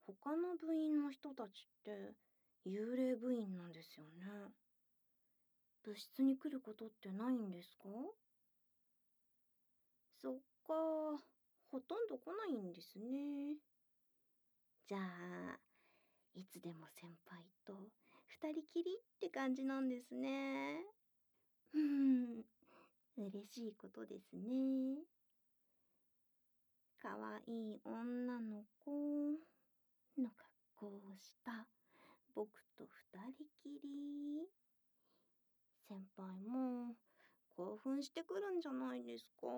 他の部員の人たちって幽霊部員なんですよね。部室に来ることってないんですか？そっか、ほとんど来ないんですね。じゃあ、いつでも先輩と二人きりって感じなんですね。うん、嬉しいことですね。かわいい女の子の格好をした僕と二人きり。先輩も興奮してくるんじゃないですか？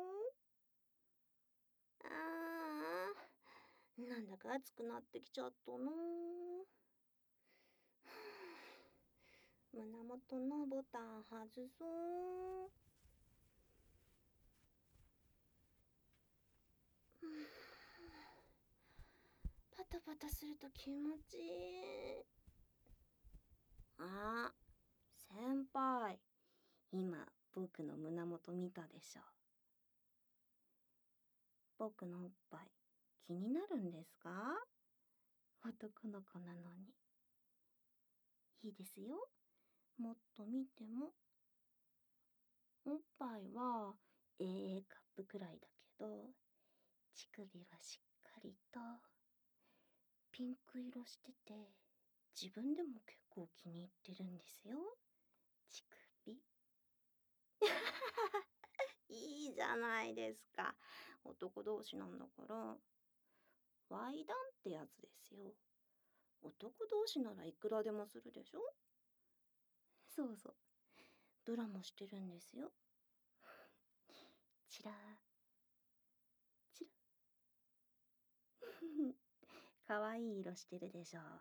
あなんだか暑くなってきちゃったな。胸元のボタン外そう。パタパタすると気持ちいい。あ、先輩。今、僕の胸元見たでしょ。僕のおっぱい、気になるんですか？男の子なのに。いいですよ。もっと見ても。おっぱいは AA カップくらいだけど、乳首はしっかりとピンク色してて、自分でも結構気に入ってるんですよ。乳首。いいじゃないですか。男同士なんだから。ワイダンってやつですよ。男同士ならいくらでもするでしょ？そうそう。ブラもしてるんですよ。チラチラ。かわいい色してるでしょ。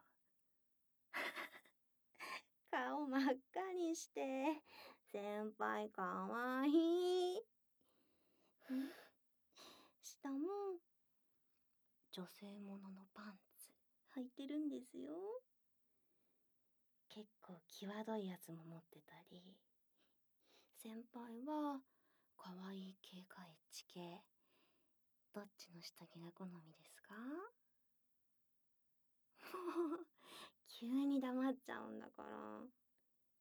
顔真っ赤にして、先輩かわいい。下も女性もののパンツ履いてるんですよ。結構際どいやつも持ってたり。先輩はかわいい系かエッチ系。どっちの下着が好みですか？もう急に黙っちゃうんだから。